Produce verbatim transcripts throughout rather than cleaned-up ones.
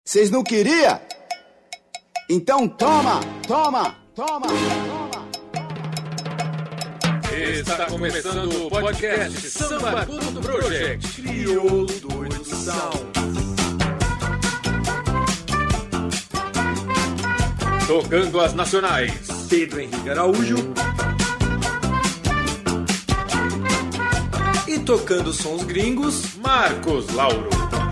Vocês não queriam? Então toma, toma, toma, toma. Está começando o podcast Samba Barbudo Project. Crioulo Doido Sound. Tocando as nacionais, Pedro Henrique Araújo. E tocando sons gringos, Marcos Lauro.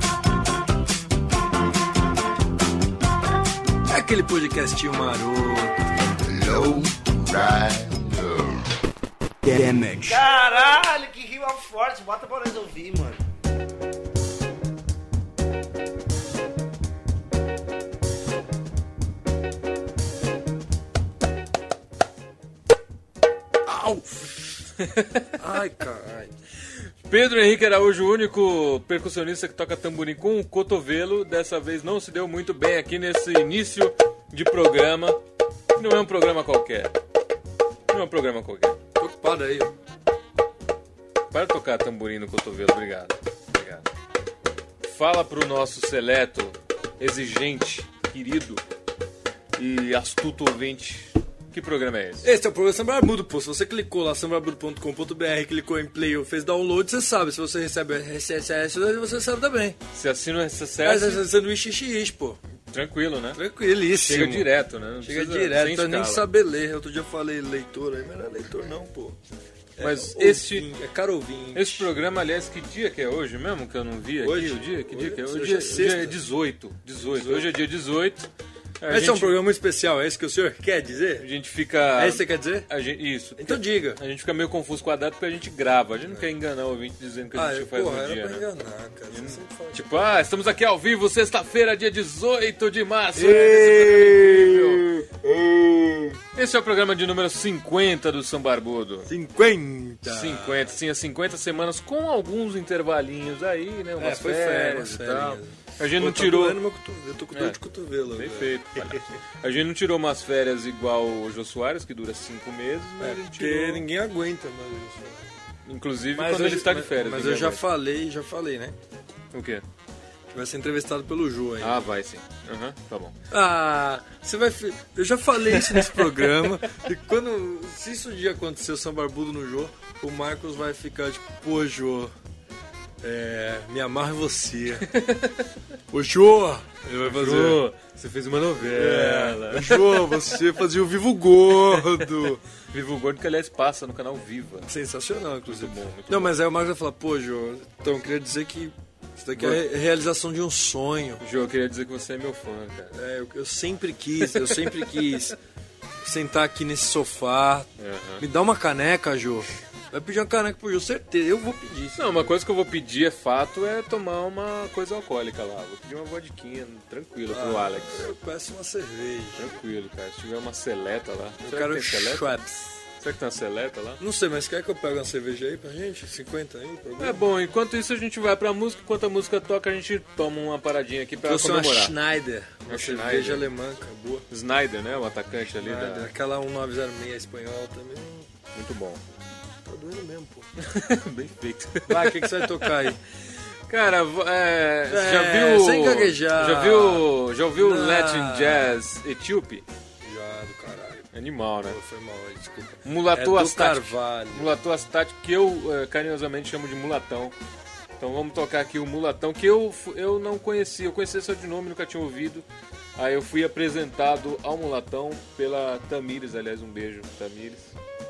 É aquele podcastinho maroto. Low Rider. Damage. Caralho, que rima forte. Bota pra nós ouvir, mano. Au! Ai, caralho. Pedro Henrique Araújo, o único percussionista que toca tamborim com o cotovelo. Dessa vez não se deu muito bem aqui nesse início de programa. Não é um programa qualquer. Não é um programa qualquer. Tô ocupado aí. Para tocar tamborim no cotovelo, obrigado. Obrigado. Fala pro nosso seleto, exigente, querido e astuto ouvinte. Que programa é esse? Esse é o programa Samba Barbudo, pô. Se você clicou lá, samba barbudo ponto com ponto b r, clicou em play ou fez download, você sabe. Se você recebe R S S, você sabe também. Se assina o R S É, S, você sanduíche X, pô. tranquilo, né? Tranquilíssimo. Chega direto, né? Não Chega precisa- direto, sem pra nem escala. saber ler. Outro dia eu falei leitor aí, mas não é leitor não, pô. É Mas ouvinte, este- É caro ouvinte. Esse programa, aliás, que dia que é hoje mesmo? Que eu não vi aqui Hoje? o dia? Que dia Hoje- que é? hoje Hoje, é é, hoje sexta. é dezoito. dezoito. Hoje é dia dezoito. A Esse gente, é um programa muito especial, é isso que o senhor quer dizer? A gente fica... É isso que você quer dizer? a gente, isso. Então diga. A gente fica meio confuso com a data porque a gente grava. A gente não quer enganar o ouvinte dizendo que a Ah, gente eu, faz porra, no era dia, pra né? enganar, cara. Você sempre fala. Tipo, ah, estamos aqui ao vivo, sexta-feira, dia dezoito de março. Né? Esse programa incrível. Esse é o programa de número cinquenta do Samba Barbudo. cinquenta! cinquenta, sim, as cinquenta semanas com alguns intervalinhos aí, né? Umas É, foi férias férias, e tal. férias. A gente Pô, não tá tirou... doendo meu cotovelo, eu tô com dor É. de cotovelo. Bem velho. feito, palhaço. A gente não tirou umas férias igual o Jô Soares, que dura cinco meses, mas É, a gente porque tirou... ninguém aguenta mais isso. Inclusive Mas quando eu- ele está de mas- férias. Mas eu ninguém já aguenta. falei, já falei, né? O quê? Que vai ser entrevistado pelo Jô aí. Ah, vai sim. Aham, tá bom. Ah, você vai. fi- Eu já falei isso nesse programa. E quando. Se isso um dia acontecer, o Samba Barbudo no Jô, o Marcos vai ficar tipo, pô, Jô. É. Me amarra em você. Ô, Jô! Ele vai fazer. Jô, você fez uma novela. É, Jô, você fazia o Vivo Gordo. Vivo Gordo, que aliás passa no canal Viva. Sensacional, inclusive. Muito bom, muito Não, bom. mas aí o Marcos vai falar, pô, Jô, então eu queria dizer que isso daqui é a realização de um sonho. Jô, eu queria dizer que você é meu fã, cara. É, eu, eu sempre quis, eu sempre quis sentar aqui nesse sofá. Aham. Me dá uma caneca, Jô. Vai pedir uma caneca pro Jô, certeza. Eu vou pedir. Não, uma coisa que eu vou pedir, é fato, é tomar uma coisa alcoólica lá. Vou pedir uma vodquinha tranquilo pro Ah, Alex. Eu peço uma cerveja. Tranquilo, cara. Se tiver uma seleta lá. Eu Será quero que tem seleta? Schweppes. Será que tem uma seleta lá? Não sei, mas quer que eu pegue uma cerveja aí pra gente? cinquenta aí? Problema? É bom, enquanto isso a gente vai pra música. Enquanto a música toca, a gente toma uma paradinha aqui pra Eu sou uma comemorar. Schneider. Uma Uma cerveja Schneider. alemã, boa. Snyder, né? O atacante ali Schneider. da... Aquela um nove zero seis espanhol também. Muito bom. Tá doendo mesmo, pô. Bem feito. Vai, o que, que você vai tocar aí? Cara, vo- é, você É, já viu... sem gaguejar. Já viu, já ouviu Não. Latin Jazz Etíope? Já, do caralho. Animal, né? Pô, foi mal aí, desculpa. Mulatu É do Astático. Carvalho. Mulatu Astático, que eu eh, carinhosamente chamo de mulatão. Então vamos tocar aqui o mulatão, que eu, fu- eu não conhecia. Eu conhecia só de nome, nunca tinha ouvido. Aí eu fui apresentado ao mulatão pela Tamires, aliás, um beijo, Tamires.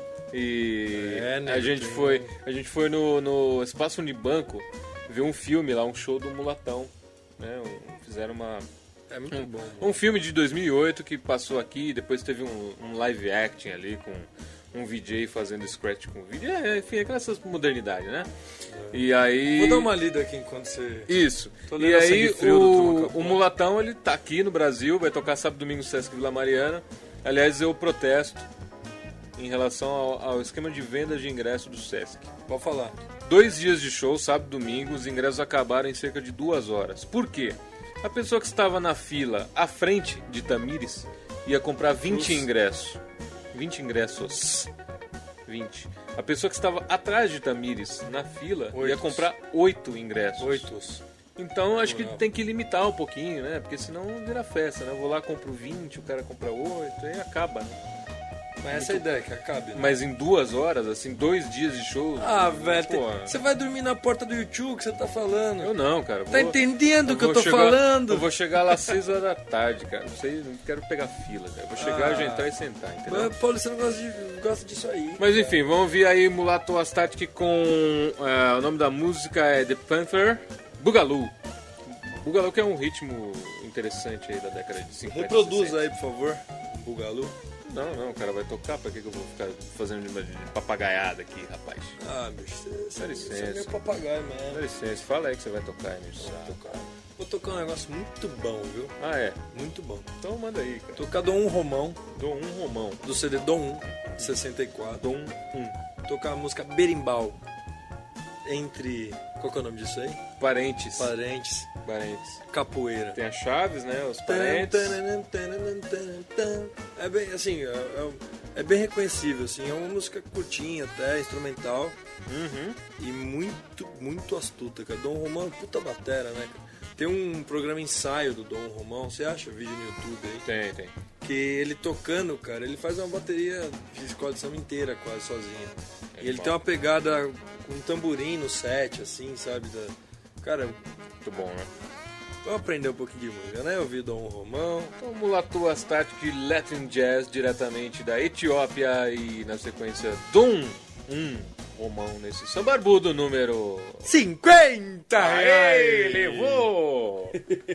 E É, né, a gente tem- foi, a gente foi no, no Espaço Unibanco ver um filme lá, um show do mulatão. Né? Um- fizeram uma... É muito bom. Um filme de dois mil e oito que passou aqui, depois teve um, um live acting ali com um V J fazendo scratch com vídeo. É, enfim, aquelas modernidades, né? E aí... Vou dar uma lida aqui enquanto você... Isso. Tô lendo E a aí Sangue Frio do Truman o, Capote. o Mulatão, ele tá aqui no Brasil, vai tocar sábado e domingo no Sesc Vila Mariana. Aliás, eu protesto em relação ao, ao esquema de venda de ingresso do Sesc. Pode falar. Dois dias de show, sábado e domingo, os ingressos acabaram em cerca de duas horas. Por quê? A pessoa que estava na fila à frente de Tamires ia comprar vinte Cruz. ingressos. vinte ingressos. vinte. A pessoa que estava atrás de Tamires na fila ia Oitos. comprar oito ingressos. Oitos. Então acho que Não. tem que limitar um pouquinho, né? Porque senão vira festa, né? Eu vou lá, compro vinte, o cara compra oito, aí acaba, né? Mas essa é a ideia, que acabe, né? Mas em duas horas, assim, dois dias de show... Ah, velho, tem- pô, você vai dormir na porta do YouTube que você tá falando. eu não, cara. Tá vou- entendendo o que eu vou tô chegar- falando? Eu vou chegar lá às seis horas da tarde, cara. Não sei, não quero pegar fila, cara. Eu vou chegar, Ah. já entrar e sentar, entendeu? Mas, Paulo, você não gosta, de, gosta disso aí. Mas enfim, vamos ouvir aí Mulato Astatic com... é, o nome da música é The Panther Boogaloo. Boogaloo que é um ritmo interessante aí da década de cinquenta. Reproduz sessenta. aí, por favor, Bugalu. Não, não, o cara vai tocar, pra que, que eu vou ficar fazendo de, de papagaiada aqui, rapaz? Ah, bicho, você, Dá você, licença. você é meio papagaio Dá mesmo. licença, fala aí que você vai tocar aí, meu saco. Tocar. Vou tocar um negócio muito bom, viu? Ah, é? Muito bom. Então manda aí, cara. Tocar Dom um Romão, Dou um romão. do C D Dom um, de sessenta e quatro. Dou um, um. Tocar a música Berimbau. Entre... Qual que é o nome disso aí? Parentes. Parentes. Parentes. Capoeira. Tem as chaves, né? Os parentes. É bem, assim, é, é- é bem reconhecível, assim, é uma música curtinha até, instrumental Uhum. e muito, muito astuta, cara. Dom Romão é um puta batera, né, cara? Tem um programa ensaio do Dom Romão, você acha vídeo no YouTube aí? Tem, tem. Que ele tocando, cara, ele faz uma bateria de escola de samba inteira quase sozinho. É E ele bom. tem uma pegada com um tamborim no set, assim, sabe? Da... Cara, Muito bom, né? vamos aprender um pouquinho de música, né? Ouvir Dom Romão. Então, Mulatu Astatic Latin Jazz, diretamente da Etiópia, e na sequência, Dom um romão nesse sambarbudo número... cinquenta Aê, levou!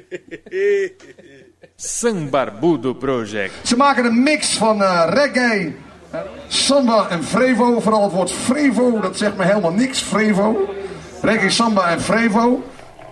Sambarbudo Project. Ze maken een mix van eh, reggae, eh, samba en frevo. Vooral het woord frevo, dat zegt me helemaal niks. Frevo. Reggae, samba en frevo.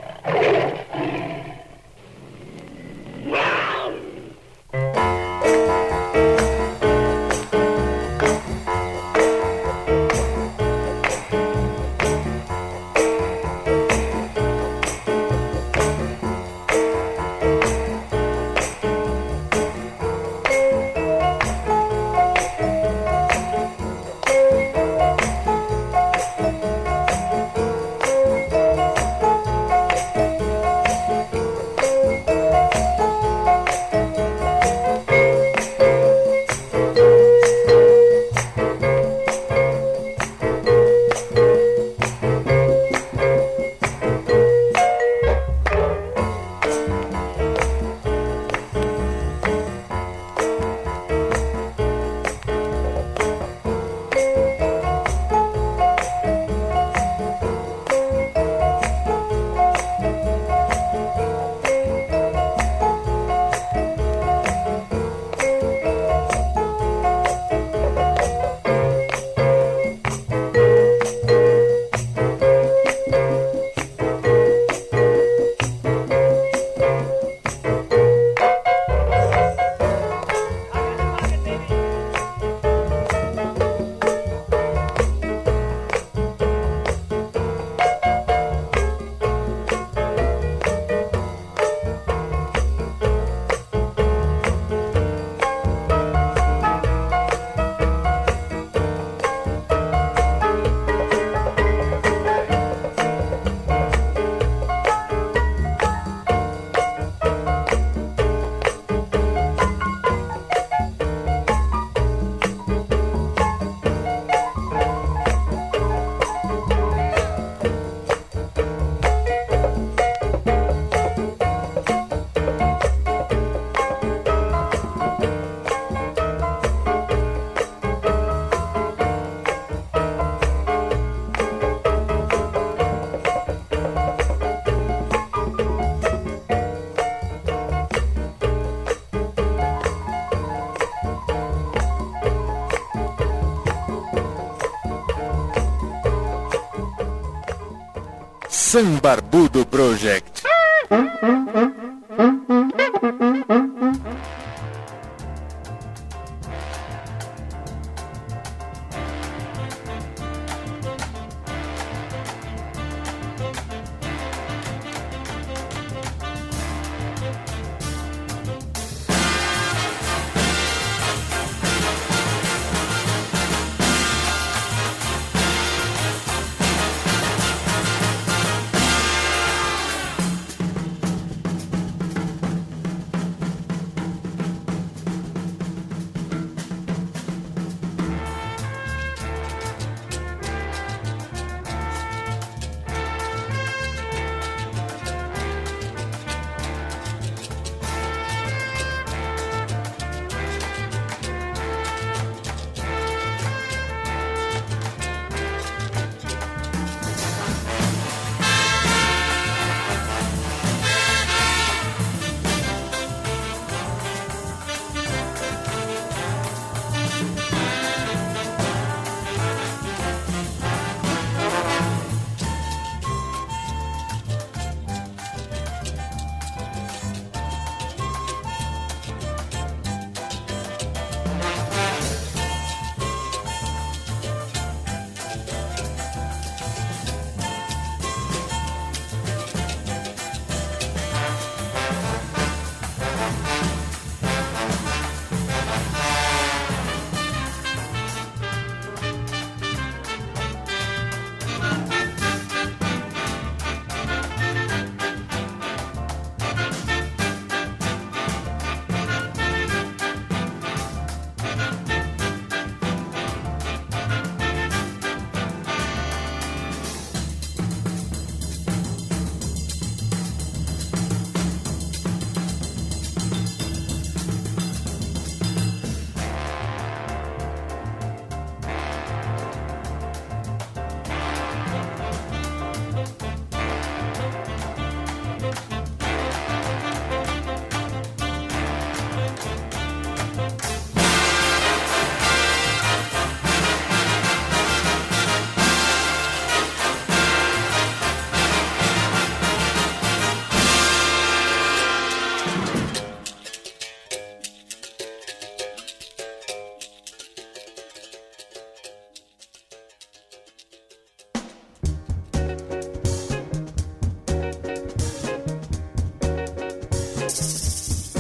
Sambarbudo Project.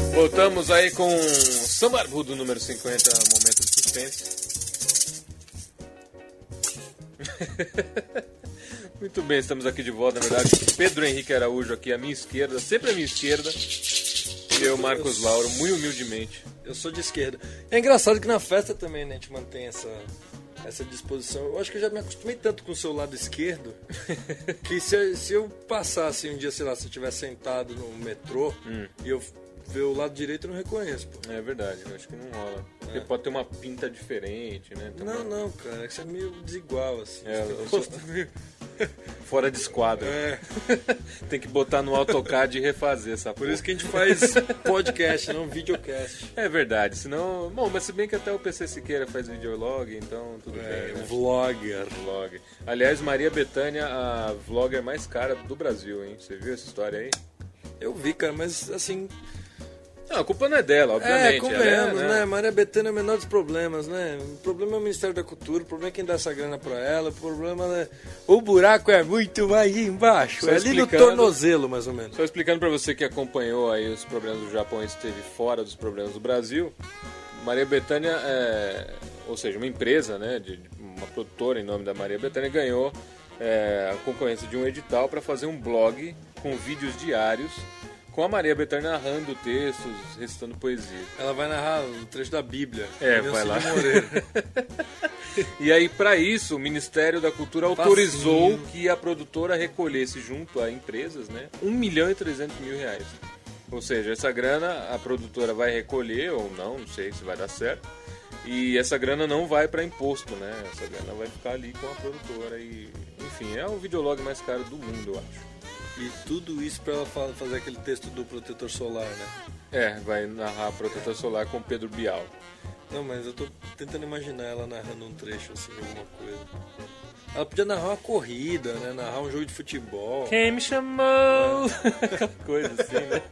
Voltamos aí com São Barbudo número cinquenta, momento de suspense. Muito bem, estamos aqui de volta, na verdade. Pedro Henrique Araújo aqui à minha esquerda, sempre à minha esquerda. E eu, Marcos Lauro, muito humildemente. Eu sou de esquerda. É engraçado que na festa também, né, a gente mantém essa, essa disposição. Eu acho que eu já me acostumei tanto com o seu lado esquerdo que se, se eu passasse um dia, sei lá, se eu estiver sentado no metrô hum. e eu ver o lado direito, eu não reconheço, pô. É verdade, eu acho que não rola. Porque É. pode ter uma pinta diferente, né? Também. Não, não, cara, é que você é meio desigual, assim. É, Você eu tem sou- rosto meio- Fora de esquadro. É. Tem que botar no AutoCAD e refazer essa Por porra. isso que a gente faz podcast, não videocast. É verdade, senão... Bom, mas se bem que até o P C Siqueira faz videolog, então tudo É, bem, né? vlogger. Vlog. Aliás, Maria Bethânia, a vlogger mais cara do Brasil, hein? Você viu essa história aí? Eu vi, cara, mas assim... Não, a culpa não é dela, obviamente. É, ela convenhamos, é, né? Maria Bethânia é o menor dos problemas, né? O problema é o Ministério da Cultura, o problema é quem dá essa grana pra ela, o problema é... O buraco é muito mais embaixo, Só é ali no explicando- tornozelo, mais ou menos. Só explicando pra você que acompanhou aí os problemas do Japão e esteve fora dos problemas do Brasil, Maria Bethânia, é, ou seja, uma empresa, né, de, de uma produtora em nome da Maria Bethânia, ganhou é, a concorrência de um edital para fazer um blog com vídeos diários com a Maria Bethânia narrando textos, recitando poesia. Ela vai narrar um trecho da Bíblia. É, Meu vai Cid lá. Moreira. E aí, para isso, o Ministério da Cultura autorizou que a produtora recolhesse junto a empresas, né, um milhão e trezentos mil reais. Ou seja, essa grana a produtora vai recolher, ou não, não sei se vai dar certo. E essa grana não vai para imposto, né? Essa grana vai ficar ali com a produtora. E, enfim, é o videolog mais caro do mundo, eu acho. E tudo isso pra ela fa- fazer aquele texto do protetor solar, né? É, vai narrar Protetor Solar com Pedro Bial. Não, mas eu tô tentando imaginar ela narrando um trecho assim, de alguma coisa. Ela podia narrar uma corrida, né? Narrar um jogo de futebol. Quem me chamou? Aquela coisa assim, né?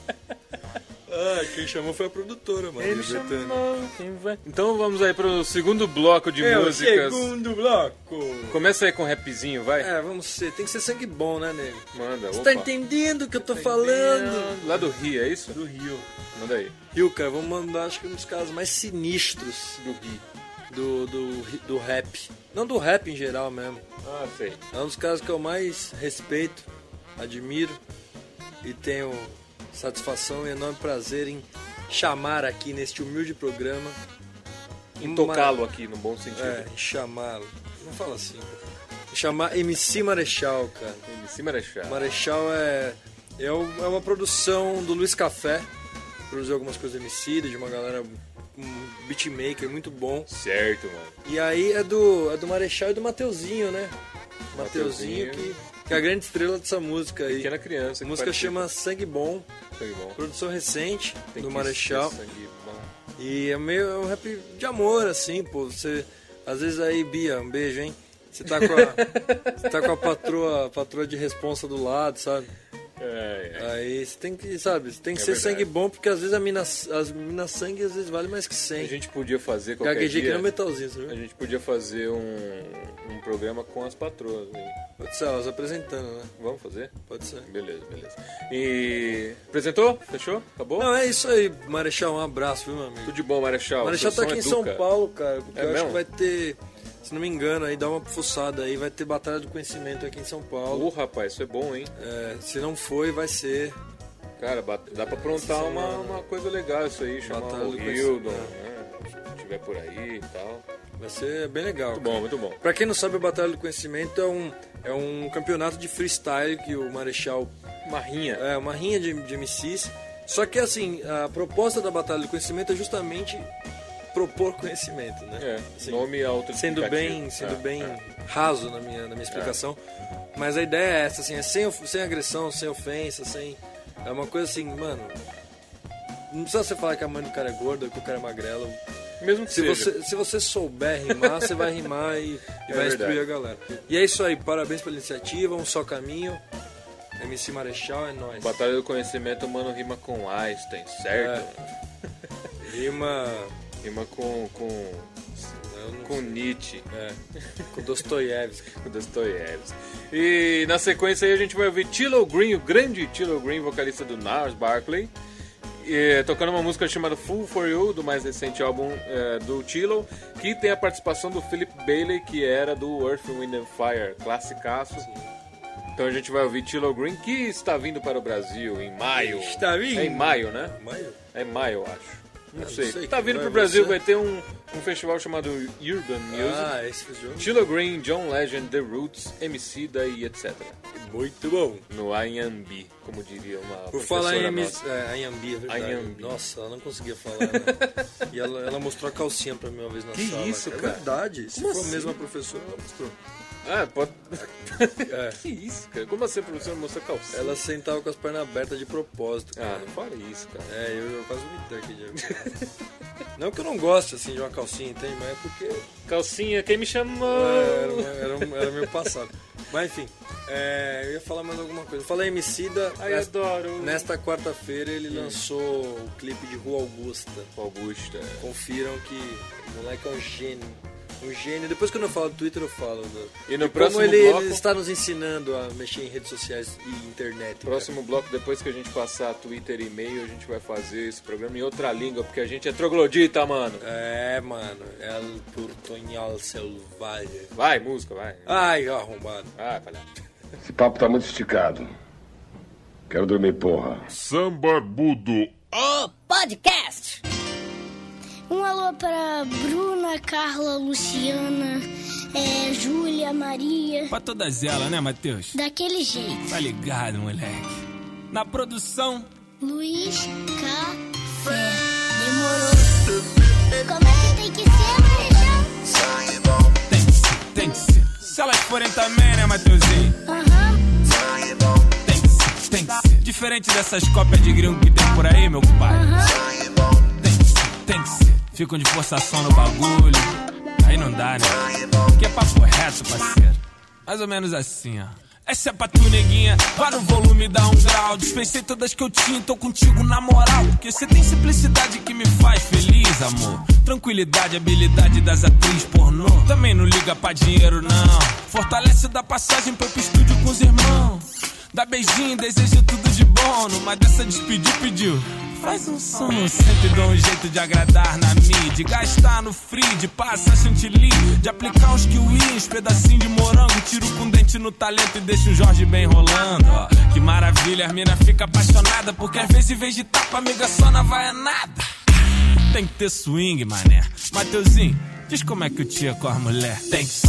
Ah, quem chamou foi a produtora, Maria Ele Bethânia. chamou, quem vai? Então vamos aí pro segundo bloco de É o músicas. segundo bloco. Começa aí com um rapzinho, vai? É, vamos ser. Tem que ser sangue bom, né, nego? Manda, Você opa. tá entendendo o que eu tô falando? Lá do Rio, é isso? Do Rio. Manda aí. Rio, cara, vamos mandar, acho que um dos casos mais sinistros Do Rio. do, do, do rap. Não do rap em geral mesmo. Ah, sei. É um dos casos que eu mais respeito, admiro e tenho satisfação e enorme prazer em chamar aqui neste humilde programa. Em tocá-lo aqui, no bom sentido. É, em chamá-lo. Não fala assim. Em chamar M C Marechal, cara. Em cima da chave. Marechal é, é, o- é uma produção do Luiz Café. Produziu algumas coisas do Emicida, de uma galera, um beatmaker muito bom. Certo, mano. E aí é do, é do Marechal e do Mateuzinho, né? Mateuzinho, Mateuzinho. que, que é a grande estrela dessa música aí. Pequena criança. A que música participa. chama Sangue Bom, Sangue bom. produção recente Tem do que Marechal. ser sangue bom. E é meio é um rap de amor, assim, pô. Você, às vezes aí, Bia, um beijo, hein? Você tá com a, você tá com a patroa, a patroa de responsa do lado, sabe? É, é. Aí você tem que, sabe, você tem que É ser verdade. sangue bom, porque às vezes a mina, as minas sangue às vezes vale mais que A cem. gente podia fazer qualquer Gaguejei que dia... nem um metalzinho, você A viu? gente podia fazer um, um programa com as patroas. Hein? Pode ser, elas apresentando, né? Vamos fazer? Pode ser. Beleza, beleza. E... Apresentou? Fechou? Acabou? Não, é isso aí, Marechal, um abraço, viu, meu amigo? Tudo de bom, Marechal. Marechal Seu tá som aqui em é São Duca. Paulo, cara, porque É eu acho mesmo? que vai ter, se não me engano, aí dá uma fuçada aí, vai ter Batalha do Conhecimento aqui em São Paulo. Ô, rapaz, isso é bom, hein? É, se não foi, vai ser. Cara, bat- dá pra aprontar Essa uma, semana. uma coisa legal isso aí, chamar Batalha o do Hildon, Conhecimento. né? Se tiver por aí e tal. Vai ser bem legal. Muito cara. bom, muito bom. Pra quem não sabe, a Batalha do Conhecimento é um, é um campeonato de freestyle que o Marechal Marrinha. é uma rinha de, de M Cs. Só que assim, a proposta da Batalha do Conhecimento é justamente propor conhecimento, né? É, Assim, nome alto sendo bem, sendo bem raso na minha, na minha explicação. Mas a ideia é essa, assim, é sem, of- sem agressão, sem ofensa, sem. É uma coisa assim, mano. Não precisa você falar que a mãe do cara é gorda, que o cara é magrelo. Mesmo que Se seja. você, se você souber rimar, você vai rimar e, e É vai verdade. instruir a galera. E é isso aí, parabéns pela iniciativa, um só caminho. M C Marechal é nóis. Batalha do Conhecimento, mano, rima com Einstein, certo? É. Rima. Rima com, com, Eu não com sei. Nietzsche, É, com Dostoiévski. com Dostoiévski. E na sequência aí a gente vai ouvir Tilo Green, o grande Tilo Green, vocalista do Gnarls Barkley. é, tocando uma música chamada Fool for You, do mais recente álbum é, do Tilo, que tem a participação do Philip Bailey, que era do Earth, Wind and Fire, classicaço. Então a gente vai ouvir Tilo Green, que está vindo para o Brasil em maio. Está vindo? É em maio, né? Maio? É em maio, eu acho. Não, não sei. sei. Tá vindo vai pro Brasil, você? vai ter um, um festival chamado Urban Music. Ah, esse festival. Tilo Green, John Legend, The Roots, Emicida e etcétera. Muito bom. No Anhembi, como diria uma Por falar em nossa. é, Anhembi, é verdade. Anhembi. Nossa, ela não conseguia falar, né? E ela, ela mostrou a calcinha pra mim uma vez na Que sala. isso, cara? cara? É verdade. Se Como for assim? a mesma professora, ela mostrou. Ah, pode... É. Que isso, cara? Como assim a professora mostrou calcinha? Ela sentava com as pernas abertas de propósito, cara. Ah, não fala isso, cara. É, eu, eu quase vomitei aqui, Diego. Não que eu não goste, assim, de uma calcinha, entende? Mas é porque... Calcinha, quem me chamou? É, era, uma- era, um- era meu passado. Mas enfim, é, eu ia falar mais alguma coisa. Eu falei Emicida. Ai, nesta, adoro. nesta quarta-feira ele lançou o clipe de Rua Augusta. Augusta. Confiram que o moleque é um gênio. Um gênio. Depois quando eu falo do Twitter eu falo. Do, E no de próximo como ele, bloco- ele está nos ensinando a mexer em redes sociais e internet. cara. Próximo bloco, depois que a gente passar Twitter e e-mail, a gente vai fazer esse programa em outra língua, porque a gente é troglodita, mano. É, mano. É o portunhol selvagem. Vai, música, vai. Ai, arrombado. Vai, palhaço. Esse papo tá muito esticado. Quero dormir, porra. Sambarbudo. O podcast. Um alô para Bruna, Carla, Luciana, é, Júlia, Maria. Pra todas elas, né, Matheus? Daquele jeito. Tá ligado, moleque. Na produção, Luiz Café. Demorou. Como é que tem que ser, Marechal? tem que ser, tem que ser. Se elas forem também, né, Matheusinho? Aham. Tem que ser, tem que ser. Diferente dessas cópias de gringo que tem por aí, meu pai. Tem que ser, tem que ser. Ficam de forçação no bagulho. Aí não dá, né? Que é papo reto, parceiro. Mais ou menos assim, ó. Essa é pra tu, neguinha, vá no volume, dá um grau. Dispensei todas que eu tinha, tô contigo na moral. Porque você tem simplicidade que me faz feliz, amor. Tranquilidade, habilidade das atrizes pornô. Também não liga pra dinheiro, não. Fortalece da passagem pra ir pro estúdio com os irmãos. Dá beijinho, deseja tudo de bom. Numa dessa despediu, pediu. Faz um som, sempre dou um jeito de agradar na mídia. De gastar no free, de passar chantilly. De aplicar uns kiwis, pedacinho de morango. Tiro com dente no talento e deixo o Jorge bem rolando, ó. Que maravilha, as mina fica apaixonada. Porque às vezes em vez de tapa, amiga, só não vai a nada. Tem que ter swing, mané. Mateuzinho, diz como é que o tia com as mulher. Tem que ser,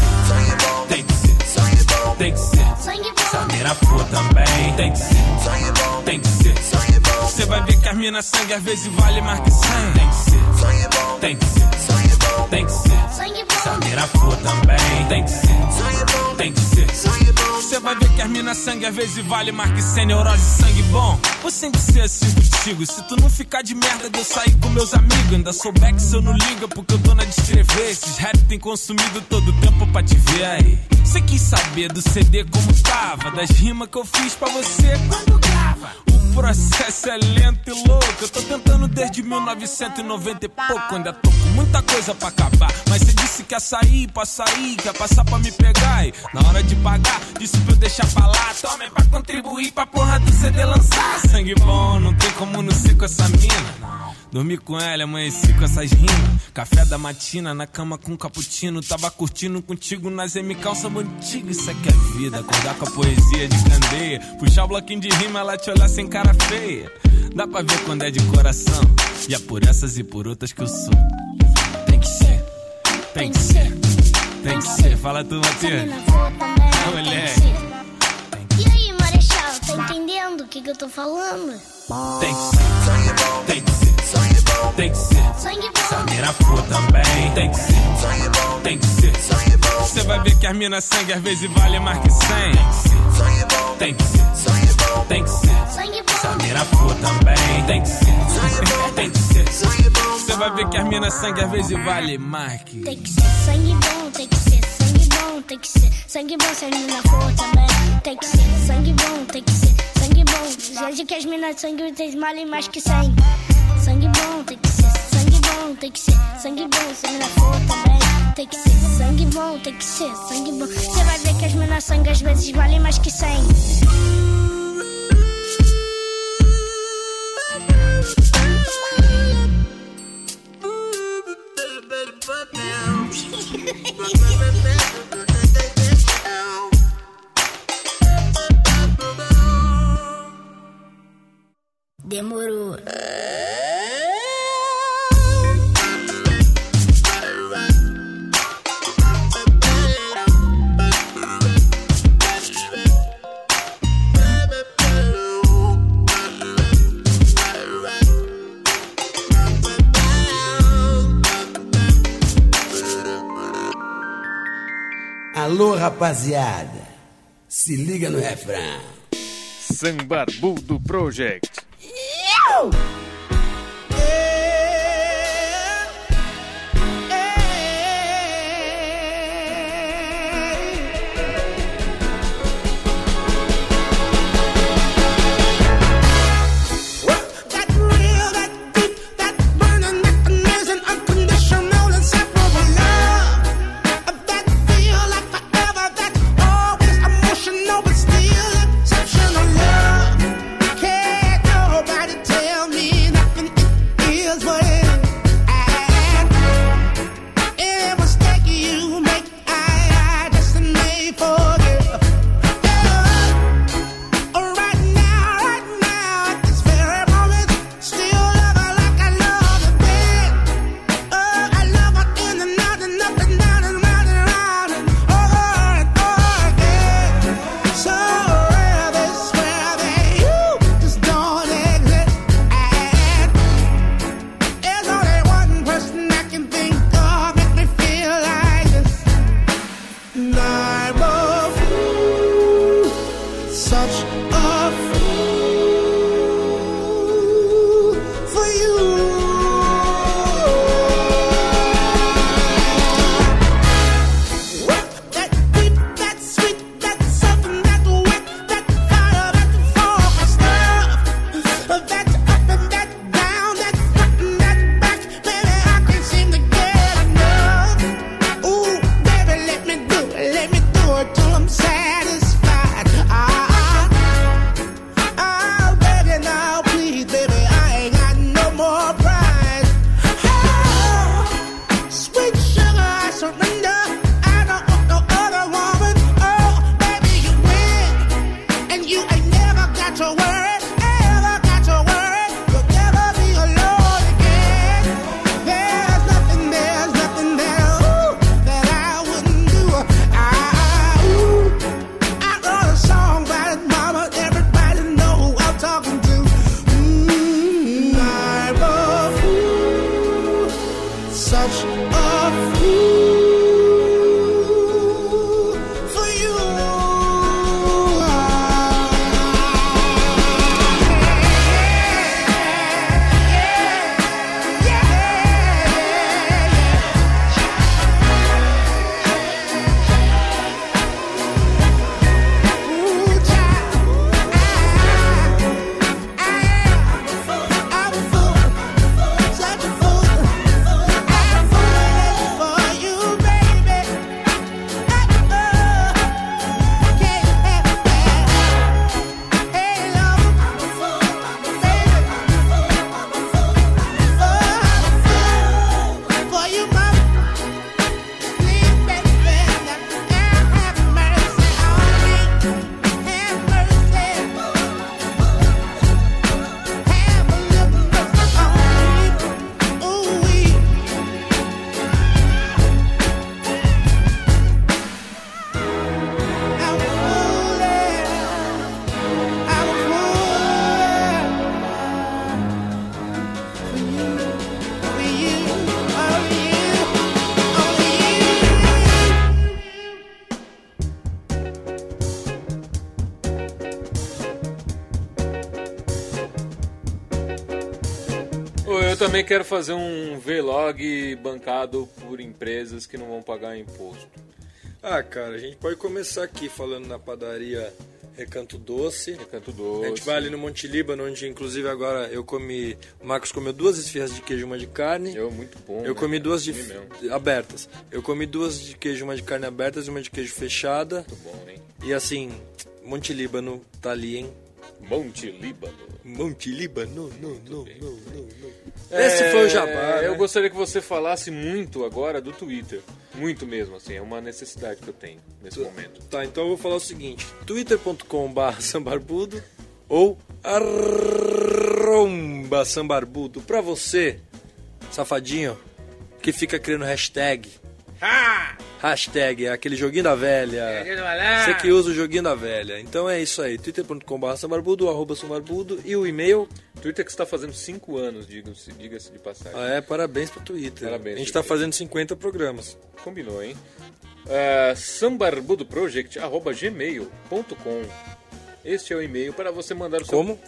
tem que ser, tem que ser. Sangue bom. Samira for também. Tem que ser, tem que ser. Você vai ver que as mina sangue às vezes vale mais que cem. Tem que ser, tem que ser, tem que ser. Sangue bom. Samira for também. Tem que ser, tem que ser. Você vai ver que as mina sangue às vezes vale mais que cem. Neurose, sangue bom. Vou sempre ser assim contigo. Se tu não ficar de merda de eu sair com meus amigos. Ainda sou back se eu não liga porque eu tô na de escrever. Esses rap tem consumido todo o tempo pra te ver aí. Você quis saber do C D como tava, das rimas que eu fiz pra você quando grava. O processo é lento e louco. Eu tô tentando desde mil novecentos e noventa e pouco. Ainda tô com muita coisa pra acabar. Mas você disse que ia sair pra sair, que ia passar pra me pegar. E na hora de pagar, disse pra eu deixar pra lá. Tome pra contribuir pra porra do C D lançar. Sangue bom, não tem como não ser com essa mina. Dormi com ela, amanheci com essas rimas. Café da matina, na cama com cappuccino. Tava curtindo contigo nas M calça antiga. Isso aqui é vida, acordar com a poesia de candeia. Puxar o bloquinho de rima, ela te olhar sem cara feia. Dá pra ver quando é de coração. E é por essas e por outras que eu sou. Tem que ser, tem que ser, tem que ser. Fala tu, Matheus. Samina for também. Ah, Tem moleque. que ser. E aí, Marechal, tá entendendo o que que eu tô falando? Tem que ser, tem que ser, tem que ser. Sangue bom. Samira for também. Tem que ser, tem que ser. Você vai ver que as mina sangue às vezes vale mais que cem. Tem que ser, tem que ser. Sangue bom. Samira for também. Tem que ser, tem que ser. Você vai ver que as mina sangue às vezes vale mais que... Tem que ser sangue bom, tem que ser sangue bom, tem que ser sangue bom se as minas for também. Tem que ser sangue bom, tem que ser sangue bom. Gente que as minas sangue vocês valem mais que cem. Sangue bom, tem que ser sangue bom, tem que ser sangue bom se as minas for também. Tem que ser sangue bom, tem que ser sangue bom. Você vai ver que as minas sangue às vezes valem mais que cem. Demorou. Alô, rapaziada, se liga no refrão. Sambarbudo Project. Eu também quero fazer um vlog bancado por empresas que não vão pagar imposto. Ah, cara, a gente pode começar aqui falando na padaria Recanto Doce. Recanto Doce. A gente vai ali no Monte Líbano, onde inclusive agora eu comi... O Marcos comeu duas esfirras de queijo e uma de carne. Eu, muito bom. Eu né, comi cara? duas de Comi f... abertas. Eu comi duas de queijo, uma de carne abertas e uma de queijo fechada. Muito bom, hein? E assim, Monte Líbano tá ali, hein? Monte Líbano. Monte Líbano, não, não, não, não, não. É, Esse foi o jabá, né? Eu gostaria que você falasse muito agora do Twitter. Muito mesmo, assim, é uma necessidade que eu tenho nesse Tá. momento. Tá, então eu vou falar o seguinte: twitter ponto com barra sambarbudo ou arromba sambarbudo. Pra você, safadinho, que fica criando hashtag. Ah! Hashtag, é aquele joguinho da velha. Você que usa o joguinho da velha. Então é isso aí, twitter ponto com barra sambarbudo, arroba sambarbudo e o e-mail. Twitter que está fazendo cinco anos, diga-se diga de passagem. Ah, é, parabéns pro Twitter. Parabéns, a gente Twitter. tá fazendo cinquenta programas. Combinou, hein? Uh, sambarbudoproject arroba gmail ponto com. Este é o e-mail para você mandar o seu... Como?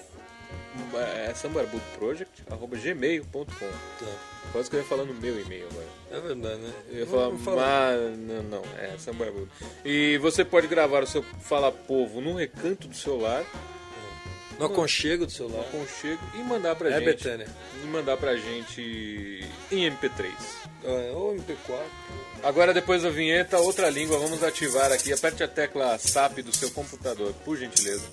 É sambarbudoproject arroba gmail ponto com. Tá. Quase que eu ia falar no meu e-mail agora. É verdade, né? Eu ia falar, Vamos falar. mas não, não, é sambarbudo. E você pode gravar o seu Fala Povo no recanto do seu lar, No aconchego do no celular. aconchego, e mandar pra É, gente. Betânia. E mandar pra gente em M P três. É, ou M P quatro. Agora, depois da vinheta, outra língua, vamos ativar aqui. Aperte a tecla S A P do seu computador, por gentileza.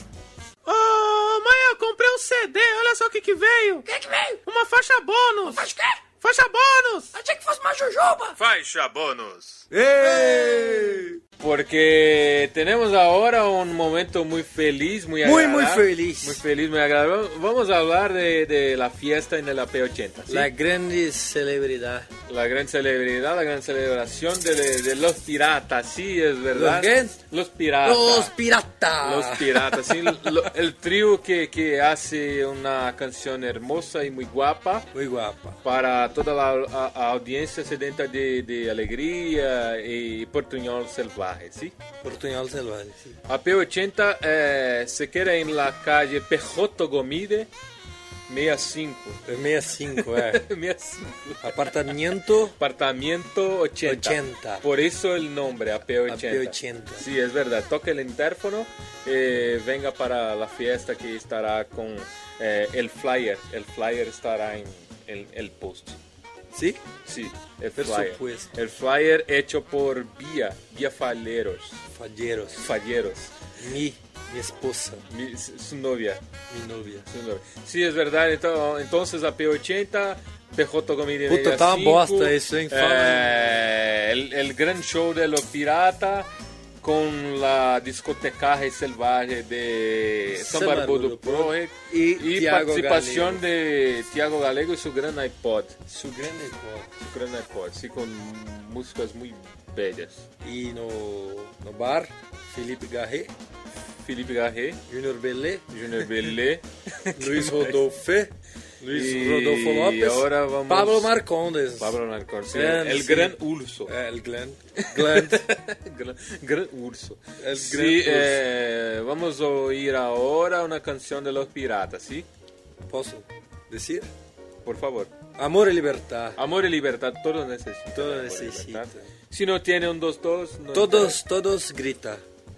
Ô, mãe, eu comprei um C D, olha só o que que veio. O que que veio? Uma faixa bônus. Faz o quê? Faixa bônus. Achei que fosse uma jujuba. Faixa bônus. Ei! Porque temos agora um momento muy feliz, muy Muy, agradable. muy feliz. Muy feliz, muy agradable. Vamos a hablar de, de la fiesta en el A P ochenta. ¿sí? La grande celebridad. La gran celebridad, la gran celebración de, de, de los piratas, sí, es verdad. ¿Los qué? Los piratas. Los piratas. Los piratas, sí. Lo- el trío que, que hace una canción hermosa y muy guapa Muy guapa. para toda la a- a audiencia sedenta de, de alegría y portuñol salvaje, ¿sí? Portunhol selvagem. Sim. A P ochenta eh, se queda en la calle Pejoto Gomide, sesenta y cinco. É sessenta e cinco, é. sesenta y cinco. Apartamento Apartamento ochenta. ochenta. Por eso el nombre, A P ochenta. A P ochenta. Sí, es verdad. Toque el interfono, eh, venga para la fiesta que estará con eh, el flyer. El flyer estará en, en el post. Sim? Sí, el Por flyer. supuesto. El flyer hecho por Vía, Vía Falleros. Falleiros. Falleros. Mi, minha esposa. Mi- su novia. Mi novia. su novia. Sí, es verdad. Então, entonces a P ochenta, P J Comida Puta, tá uma bosta isso, hein? Fala, eh, el, el gran show de los piratas con la discotecaje salvaje de San Barbudo Project y y Thiago participación de Thiago Galego y su gran iPod. Su grande iPod. Su gran iPod, sí, con músicas muy bellas. E no, no bar, Felipe Garret, Felipe Garret, Junior Belê, Junior Belê, Luiz Rodolfo, Luiz Y Rodolfo Lopes, ahora vamos- Pablo Marcondes. Pablo Marcón, sí, Gran, el sí. gran urso. É, el Glenn. Glenn. gran, gran urso. El Sí, gran urso. eh, vamos a oír ahora una canción de los piratas, ¿sí? Posso dizer? Por favor. Amor e Libertad. Amor y libertad, todos necesitan. Todos amor y necesitan. libertad. Si no tiene un dos dos, no Todos, todos grita.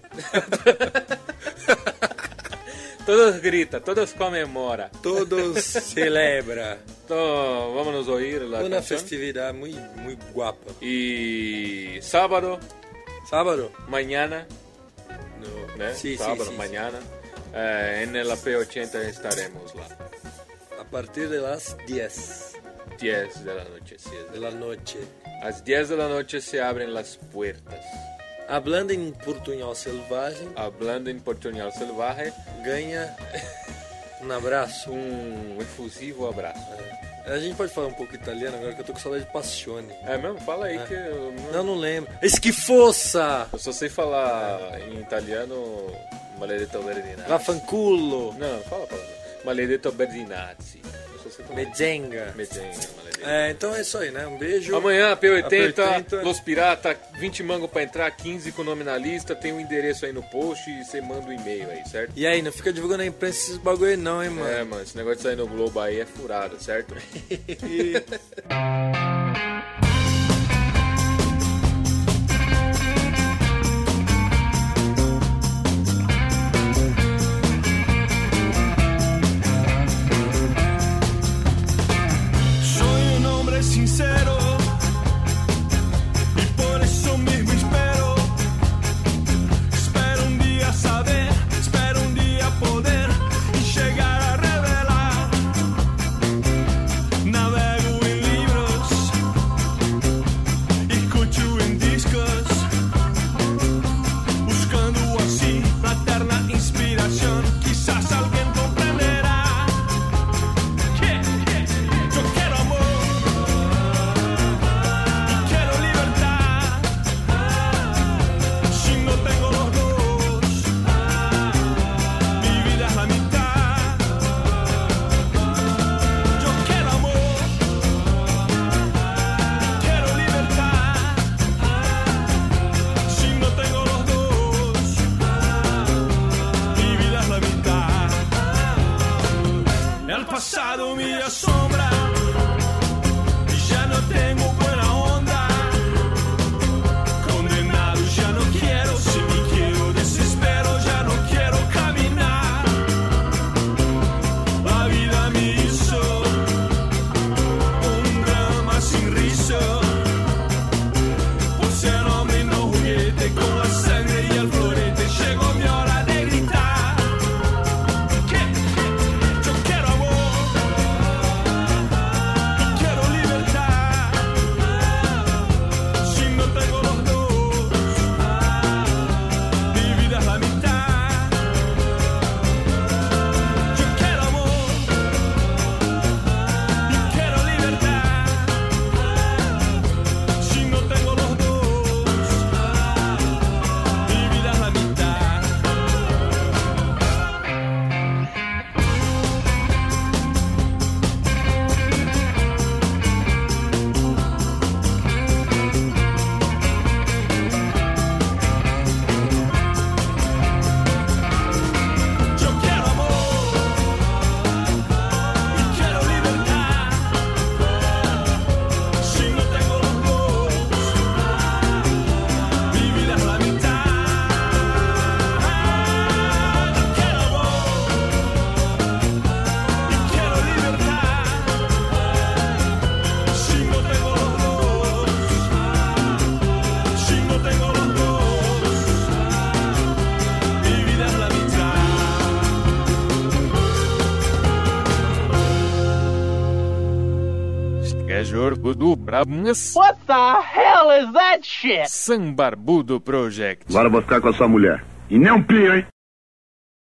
todos grita, todos conmemora. Todos celebra. Então, vamos a oír la Uma canción. festividade muito, muito guapa. Y sábado, Sábado? mañana, No. ¿né? Sí, sábado, sí, sí, mañana, eh, en el A P ochenta estaremos lá. A partir de las diez diez de la noche, sí. es de la noche. A las diez de la noche se abren las puertas. Hablando em portunhol selvagem, Hablando en portuñol salvaje, ganha um abraço. um efusivo abraço. A gente pode falar um pouco italiano agora que eu tô com saudade de passione. É mesmo? Fala aí É. que eu não, Não, não lembro. Esquifossa! eu só sei falar em italiano maledetto Berdinazzi. Vaffanculo! Não, fala a palavra. Maledetto Berdinazzi. Eu só sei falar. Mezenga. Mezenga, maledetto. É, então é isso aí, né? Um beijo. Amanhã, P oitenta, A P oitenta. Los Pirata, vinte mango pra entrar, quinze com o nome na lista, tem um endereço aí no post e você manda um e-mail aí, certo? E aí, não fica divulgando a imprensa esses bagulho aí não, hein, mano? É, mano, esse negócio de sair no Globo aí é furado, certo? Soy un hombre sincero y por eso mismo espero. Espero un día saber, espero un día poder y llegar a revelar. Navego en libros, escucho É Jorbudo Bramas. What the hell is that shit? Sambarbudo Project. Agora eu vou ficar com a sua mulher. E nem um pio, hein?